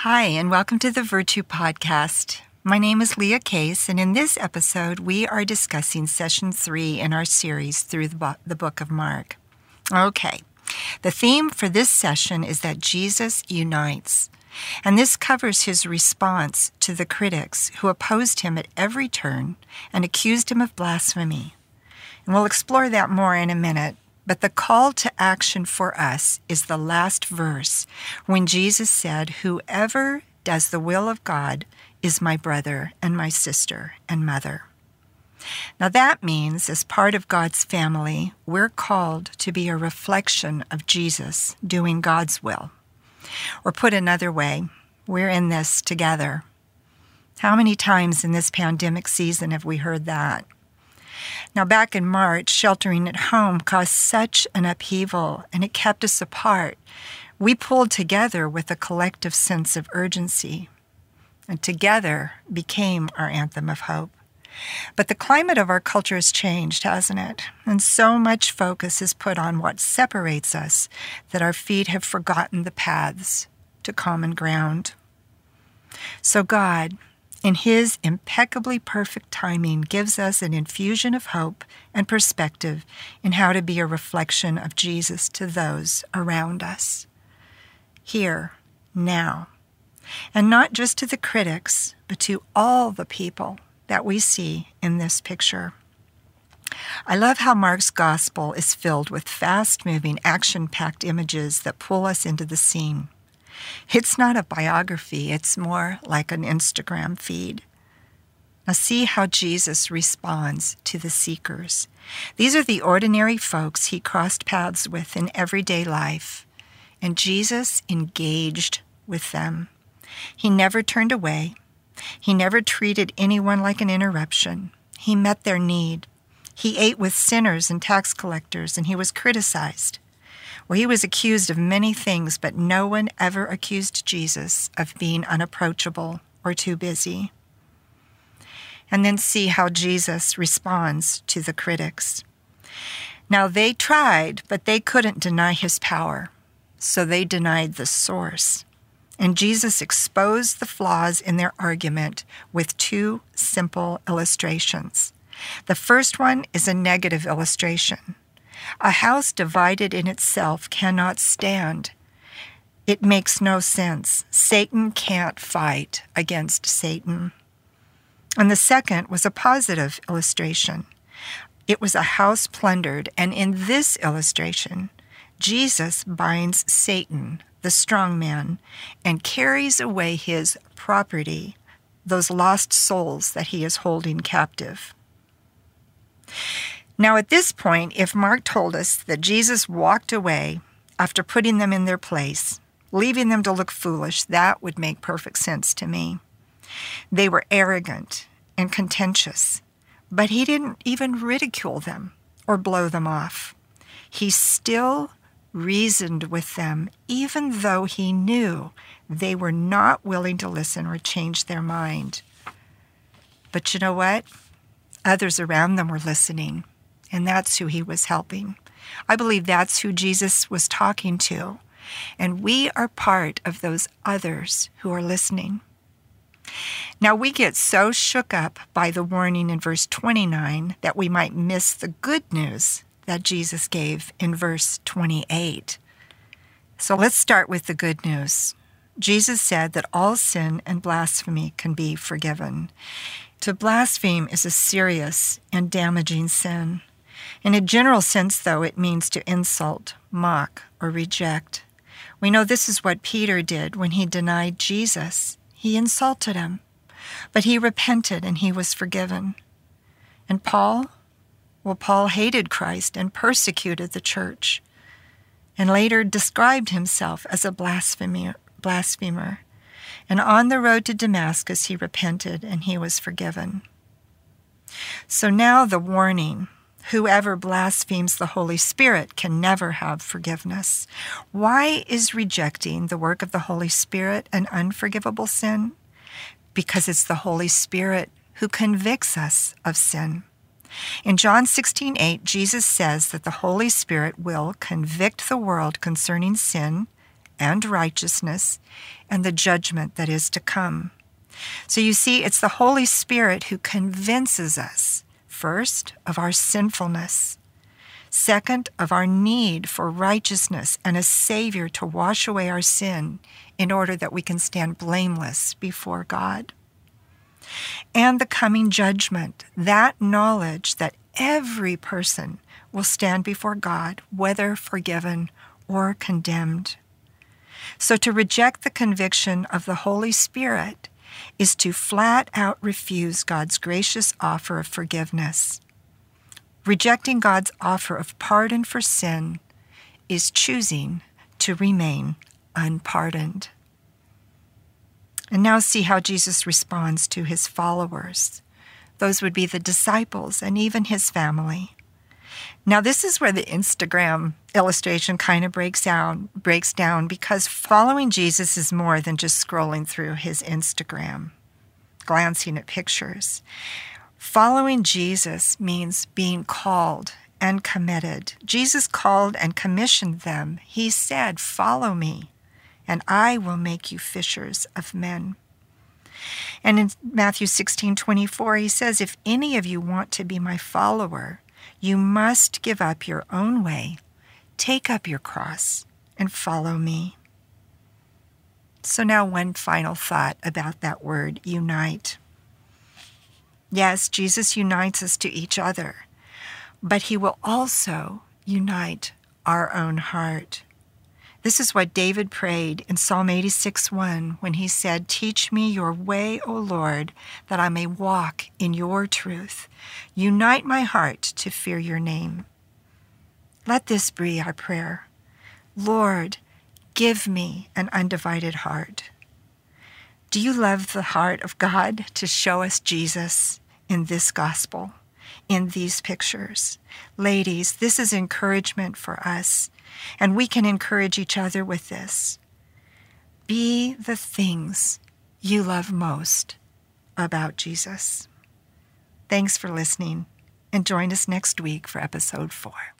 Hi, and welcome to the Virtue Podcast. My name is Leah Case, and in this episode, we are discussing Session 3 in our series through the book of Mark. Okay, the theme for this session is that Jesus unites, and this covers his response to the critics who opposed him at every turn and accused him of blasphemy. And we'll explore that more in a minute. But the call to action for us is the last verse when Jesus said, "Whoever does the will of God is my brother and my sister and mother." Now that means as part of God's family, we're called to be a reflection of Jesus doing God's will. Or put another way, we're in this together. How many times in this pandemic season have we heard that? Now, back in March, sheltering at home caused such an upheaval, and it kept us apart. We pulled together with a collective sense of urgency, and together became our anthem of hope. But the climate of our culture has changed, hasn't it? And so much focus is put on what separates us that our feet have forgotten the paths to common ground. So God, in his impeccably perfect timing, gives us an infusion of hope and perspective in how to be a reflection of Jesus to those around us. Here, now. And not just to the critics, but to all the people that we see in this picture. I love how Mark's gospel is filled with fast-moving, action-packed images that pull us into the scene. It's not a biography, it's more like an Instagram feed. Now see how Jesus responds to the seekers. These are the ordinary folks he crossed paths with in everyday life, and Jesus engaged with them. He never turned away. He never treated anyone like an interruption. He met their need. He ate with sinners and tax collectors, and he was criticized. Well, he was accused of many things, but no one ever accused Jesus of being unapproachable or too busy. And then see how Jesus responds to the critics. Now, they tried, but they couldn't deny his power, so they denied the source. And Jesus exposed the flaws in their argument with two simple illustrations. The first one is a negative illustration. A house divided in itself cannot stand. It makes no sense. Satan can't fight against Satan. And the second was a positive illustration. It was a house plundered, and in this illustration, Jesus binds Satan, the strong man, and carries away his property, those lost souls that he is holding captive. Now, at this point, if Mark told us that Jesus walked away after putting them in their place, leaving them to look foolish, that would make perfect sense to me. They were arrogant and contentious, but he didn't even ridicule them or blow them off. He still reasoned with them, even though he knew they were not willing to listen or change their mind. But you know what? Others around them were listening. And that's who he was helping. I believe that's who Jesus was talking to. And we are part of those others who are listening. Now, we get so shook up by the warning in verse 29 that we might miss the good news that Jesus gave in verse 28. So let's start with the good news. Jesus said that all sin and blasphemy can be forgiven. To blaspheme is a serious and damaging sin. In a general sense, though, it means to insult, mock, or reject. We know this is what Peter did when he denied Jesus. He insulted him, but he repented and he was forgiven. And Paul? Well, Paul hated Christ and persecuted the church, and later described himself as a blasphemer. And on the road to Damascus, he repented and he was forgiven. So now the warning. Whoever blasphemes the Holy Spirit can never have forgiveness. Why is rejecting the work of the Holy Spirit an unforgivable sin? Because it's the Holy Spirit who convicts us of sin. In John 16:8, Jesus says that the Holy Spirit will convict the world concerning sin and righteousness and the judgment that is to come. So you see, it's the Holy Spirit who convinces us, first, of our sinfulness, second, of our need for righteousness and a Savior to wash away our sin in order that we can stand blameless before God, and the coming judgment, that knowledge that every person will stand before God, whether forgiven or condemned. So to reject the conviction of the Holy Spirit is to flat out refuse God's gracious offer of forgiveness. Rejecting God's offer of pardon for sin is choosing to remain unpardoned. And now see how Jesus responds to his followers. Those would be the disciples and even his family. Now this is where the Instagram illustration kind of breaks down because following Jesus is more than just scrolling through his Instagram, glancing at pictures. Following Jesus means being called and committed. Jesus called and commissioned them. He said, "Follow me, and I will make you fishers of men." And in Matthew 16:24, he says, "If any of you want to be my follower, you must give up your own way, take up your cross, and follow me." So now one final thought about that word, unite. Yes, Jesus unites us to each other, but he will also unite our own heart. This is what David prayed in Psalm 86:1 when he said, "Teach me your way, O Lord, that I may walk in your truth. Unite my heart to fear your name." Let this be our prayer. Lord, give me an undivided heart. Do you love the heart of God to show us Jesus in this gospel, in these pictures? Ladies, this is encouragement for us, and we can encourage each other with this. Be the things you love most about Jesus. Thanks for listening, and join us next week for episode 4.